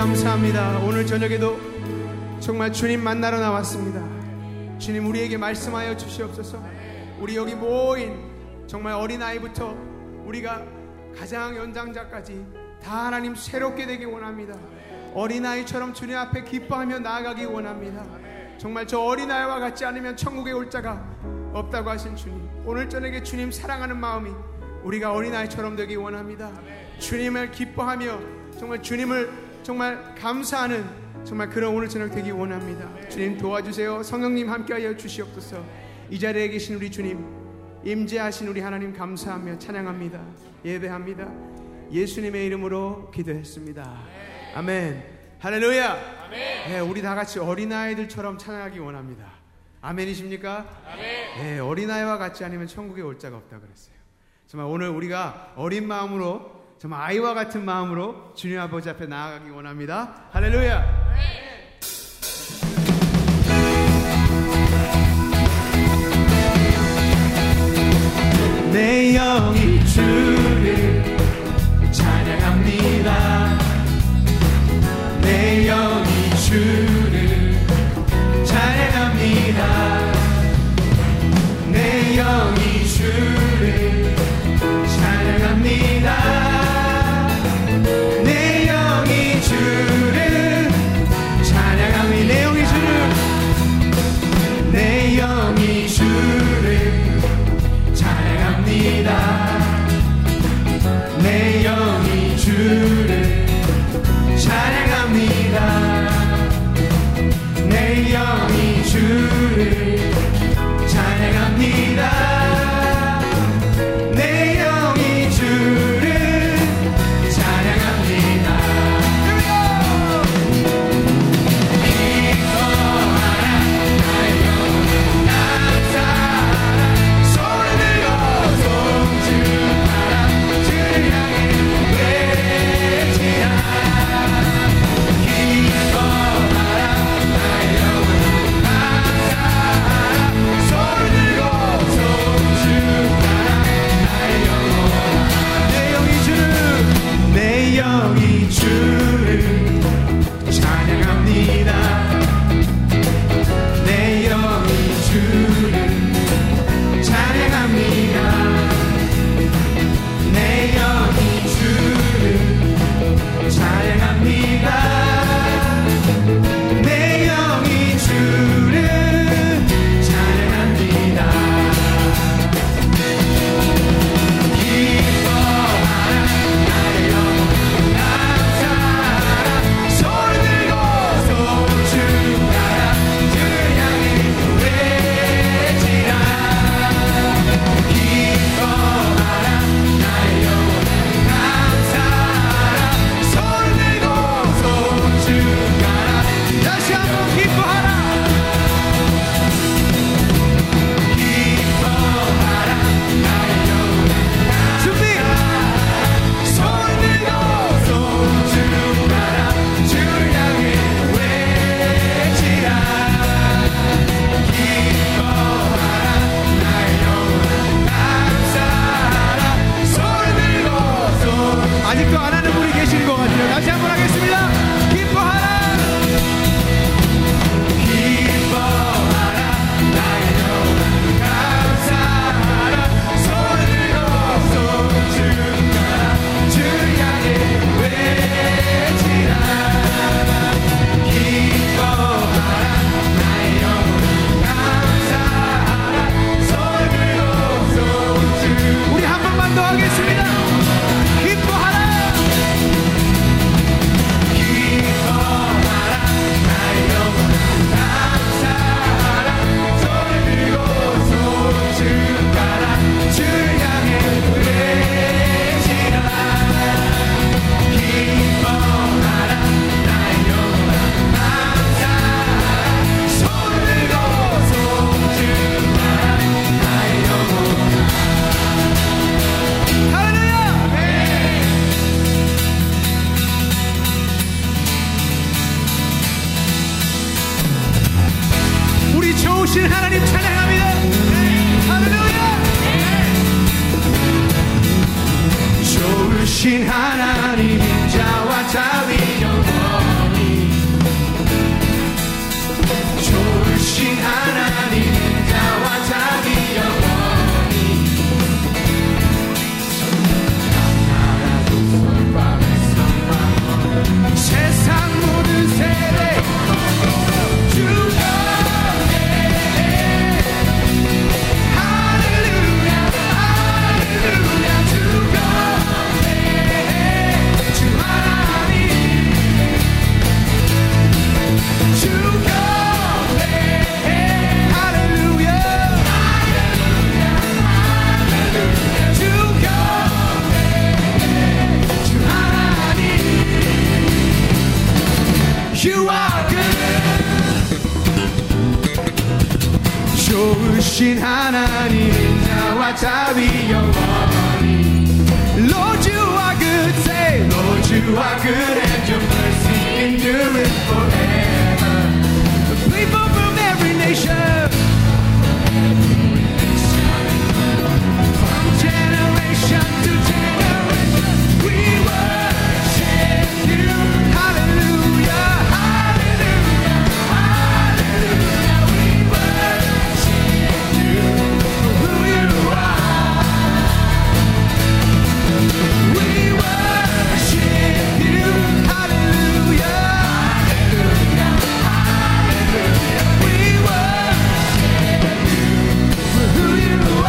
감사합니다. 오늘 저녁에도 정말 주님 만나러 나왔습니다. 주님 우리에게 말씀하여 주시옵소서. 우리 여기 모인 정말 어린아이부터 우리가 가장 연장자까지 다 하나님 새롭게 되기 원합니다. 어린아이처럼 주님 앞에 기뻐하며 나아가기 원합니다. 정말 저 어린아이와 같지 않으면 천국에 올 자가 없다고 하신 주님, 오늘 저녁에 주님 사랑하는 마음이 우리가 어린아이처럼 되기 원합니다. 주님을 기뻐하며 정말 주님을 정말 감사하는 정말 그런 오늘 저녁 되기 원합니다. 주님 도와주세요. 성령님 함께하여 주시옵소서. 이 자리에 계신 우리 주님, 임재하신 우리 하나님 감사하며 찬양합니다. 예배합니다. 예수님의 이름으로 기도했습니다. 아멘. 할렐루야. 아멘. 네, 우리 다 같이 어린아이들처럼 찬양하기 원합니다. 아멘이십니까? 아멘. 네, 어린아이와 같지 않으면 천국에 올 자가 없다 그랬어요. 정말 오늘 우리가 어린 마음으로, 정말 아이와 같은 마음으로 주님 아버지 앞에 나아가기 원합니다. 할렐루야. 아멘. 내 영이 주를 찬양합니다. 내 영이 주를 찬양합니다. 내 영이 주를 찬양합니다. 내 영이 주를 찬양합니다. 내 영이 주를, 내 영이 주를 찬양합니다. 주신 하나님 인자와 자비 영원히. Lord you are good, say Lord you are good and your mercy endureth forever. The people from every nation, from generation to generation, we worship you. Hallelujah, hallelujah, hallelujah. We worship you for who you are. We worship you. Hallelujah, hallelujah, hallelujah. We worship you for who you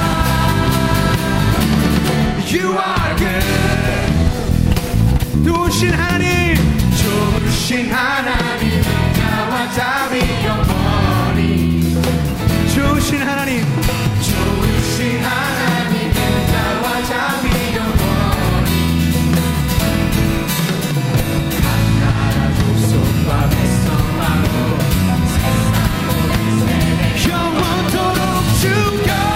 are. You are good. 좋으신 하나님, 좋으신 하나님 인자와 자비 영원히. 좋으신 하나님, 좋으신 하나님 인자와 자비 영원히. 각 나라 족속과 백성하고 세상 모든 세대 영원토록 주여.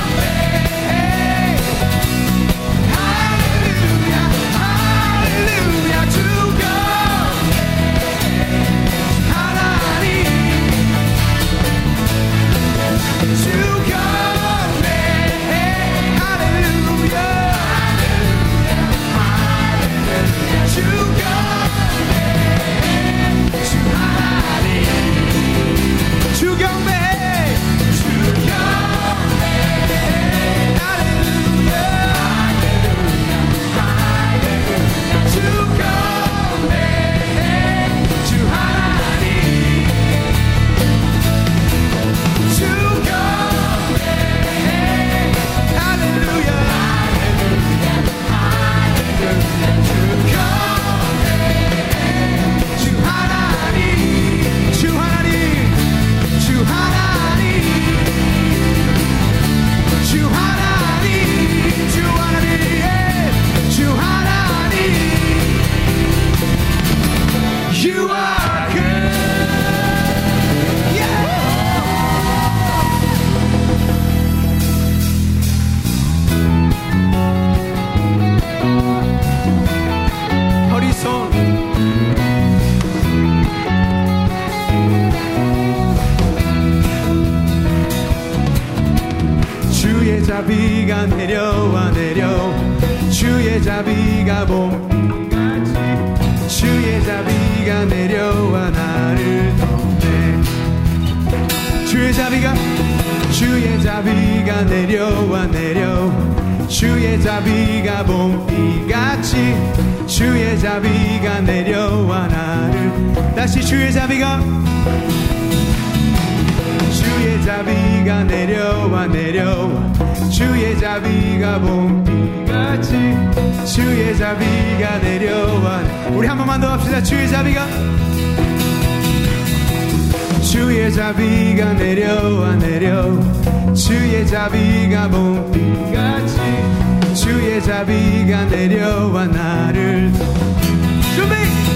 자비가 내려와 내려 주의 자비가 봄비같이 주의 자비가 내려와 나를 덮네. 주의 자비가 내려와 내려 주의 자비가 봄비같이 주의 자비가 내려와 나를. 다시 주의 자비가 내려와 내려와 주의 자비가 봄비같이 주의 자비가 내려와. 우리 한 번만 더 합시다. 주의 자비가 내려와 내려 주의 자비가 봄비같이 주의 자비가 내려와 나를. 준비.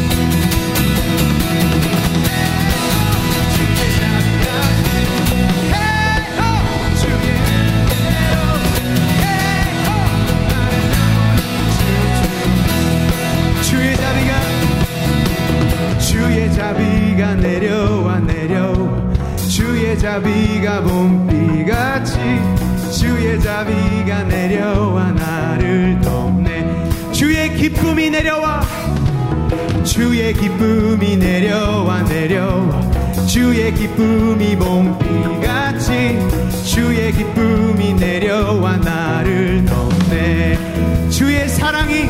주의 자비가 내려와 내려 주의 자비가 봄비같이 주의 자비가 내려와 나를 덮네. 주의 기쁨이 내려와 주의 기쁨이 내려와 내려와 주의 기쁨이 봄비같이 주의 기쁨이 내려와 나를 덮네. 주의 사랑이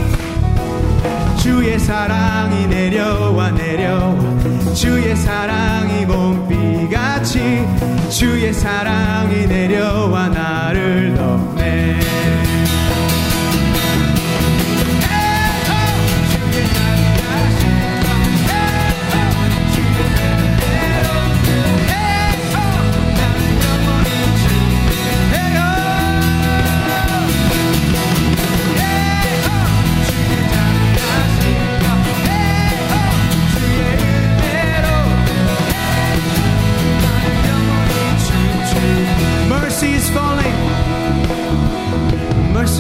내려와 내려와 주의 사랑이 봄비같이 주의 사랑이 내려와 나를 덮네.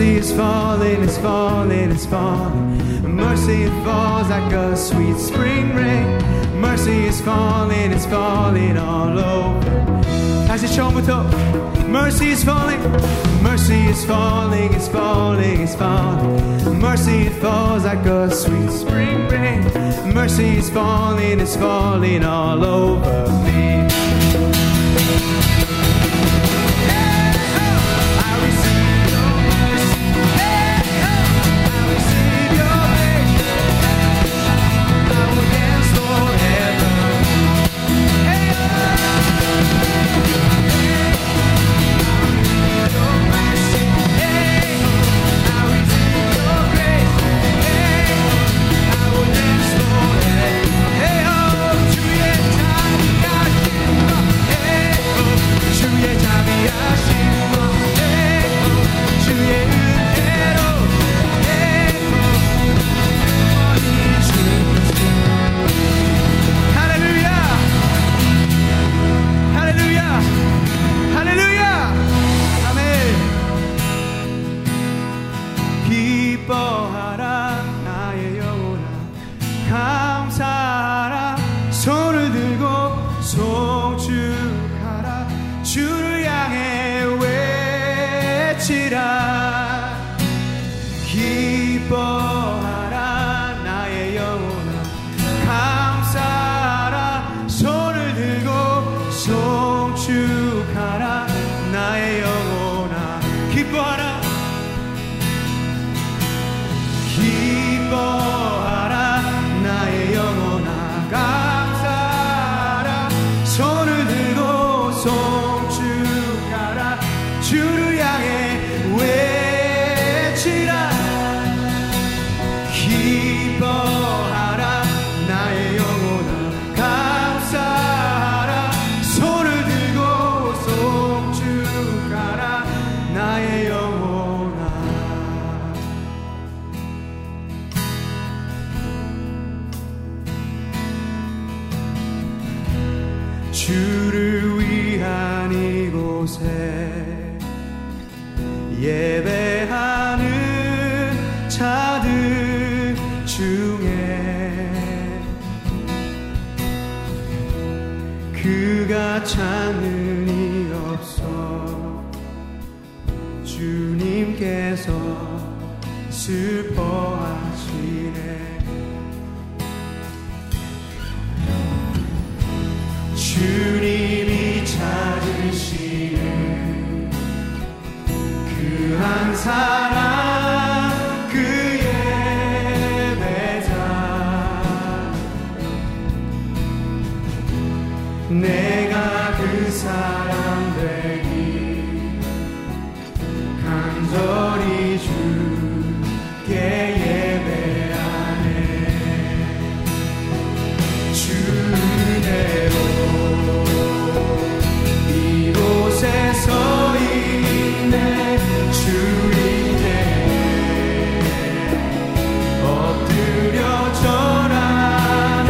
Mercy is falling, it's falling, it's falling. Mercy, it falls like a sweet spring rain. Mercy is falling, it's falling all over. 다시 처음부터. Mercy is falling, mercy is falling, it's falling, it's falling. Mercy, it falls like a sweet spring rain. Mercy is falling, it's falling all over me. 주를 위한 이곳에 예배하는 자들 중에 그가 찾는 이 없어 주님께서 슬퍼하시네. 주님이 찾으시는 그 한 사람 그 예배자 내가 그 사람 되기 간절히 주께 예배하네. 주 은혜로 이곳에 서 있네. 주님께 엎드려 절하네.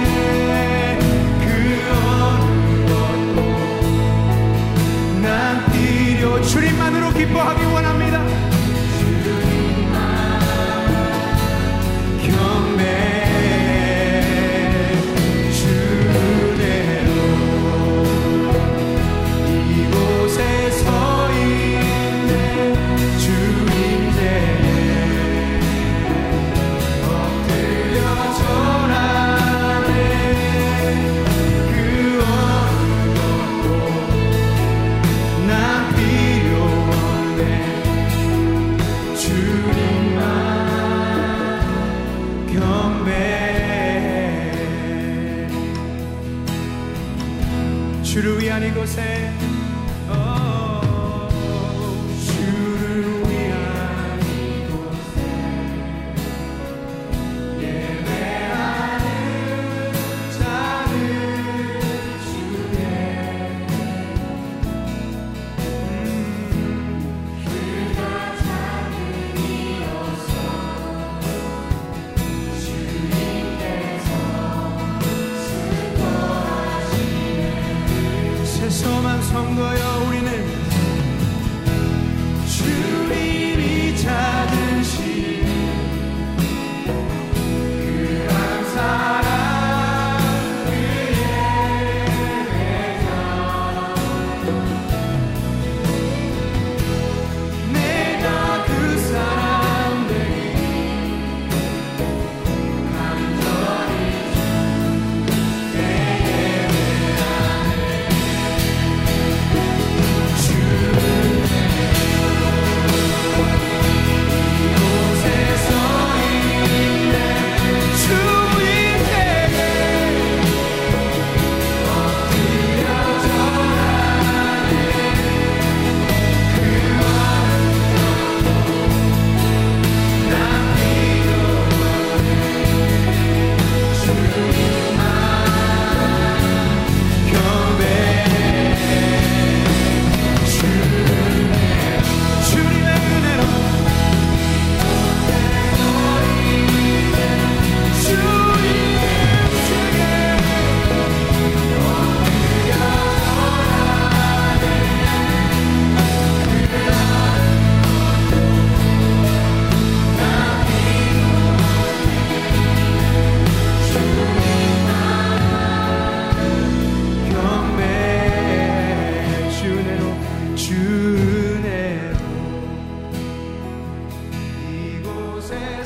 그 어느 것도 난 필요 주님만으로 기뻐하기 원합니다. 주님만 경배 주를 위한 이곳에 주를 위한 이곳에 예배하는 자들 중에 그가 찾는 이어서 주님께서 슬퍼하시네. 세서만 성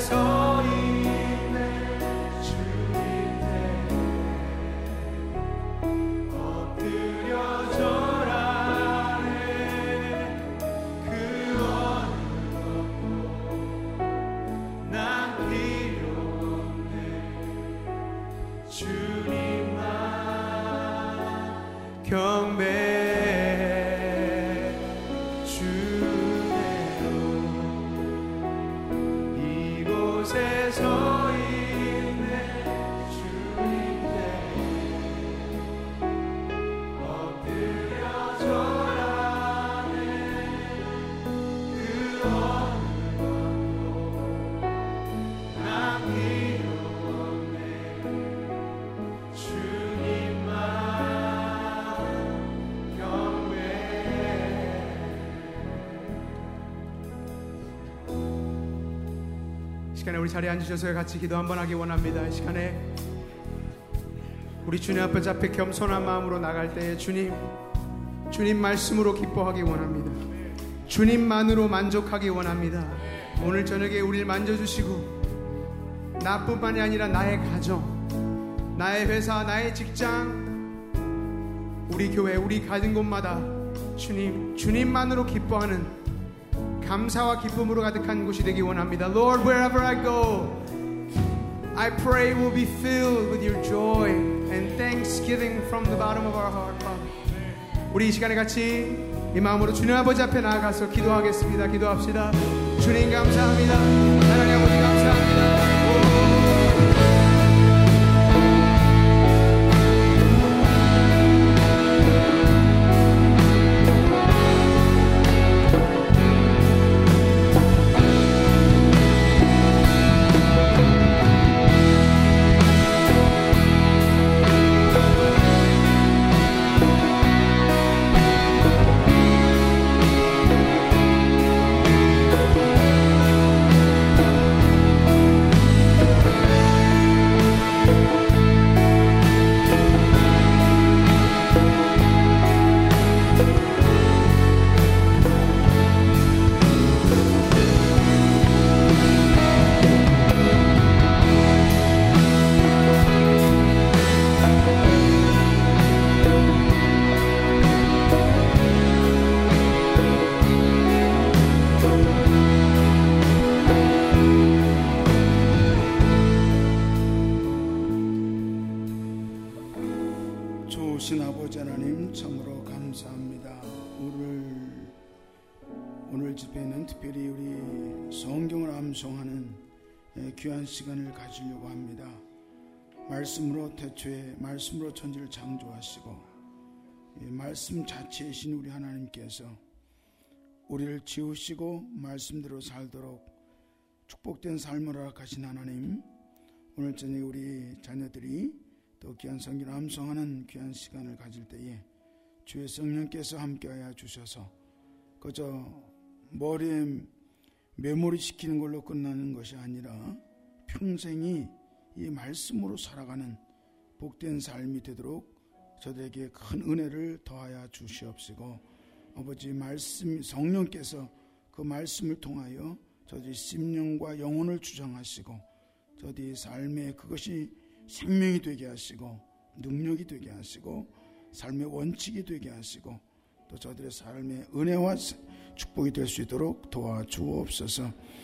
서 있네 주님 때 엎드려 절하네 그 어느 것도 난 필요 없네 주님만 경배해 주네요 이곳에 서 있네 주님 때 엎드려 절하네 그 어느 것도 난 필요 없네 주님만 이 시간에 우리 자리에 앉으셔서 같이 기도 한번 하기 원합니다. 이 시간에 우리 주님 앞에 잡혀 겸손한 마음으로 나갈 때에 주님 말씀으로 기뻐하기 원합니다. 주님만으로 만족하기 원합니다. 오늘 저녁에 우리를 만져주시고 나뿐만이 아니라 나의 가정, 나의 회사, 나의 직장, 우리 교회, 우리 가진 곳마다 주님만으로 기뻐하는 감사와 기쁨으로 가득한 곳이 되기 원합니다. Lord, wherever I go, I pray we'll be filled with your joy and thanksgiving from the bottom of our heart, Father. 우리 이 시간에 같이 이 마음으로 주님 아버지 앞에 나아가서 기도하겠습니다. 기도합시다. 주님 감사합니다. 하나님 아버지 감사합니다. 좋으신 아버지 하나님 참으로 감사합니다. 오늘 집회는 특별히 우리 성경을 암송하는 귀한 시간을 가지려고 합니다. 말씀으로 태초에 말씀으로 천지를 창조하시고 말씀 자체이신 우리 하나님께서 우리를 지으시고 말씀대로 살도록 축복된 삶을 허락하신 하나님, 오늘 저녁에 우리 자녀들이 또 귀한 성경을 암송하는 귀한 시간을 가질 때에 주의 성령께서 함께하여 주셔서 그저 머리에 메모리시키는 걸로 끝나는 것이 아니라 평생이 이 말씀으로 살아가는 복된 삶이 되도록 저들에게 큰 은혜를 더하여 주시옵시고, 아버지 말씀 성령께서 그 말씀을 통하여 저들의 심령과 영혼을 주장하시고 저들의 삶에 그것이 생명이 되게 하시고 능력이 되게 하시고 삶의 원칙이 되게 하시고 또 저들의 삶의 은혜와 축복이 될 수 있도록 도와주옵소서.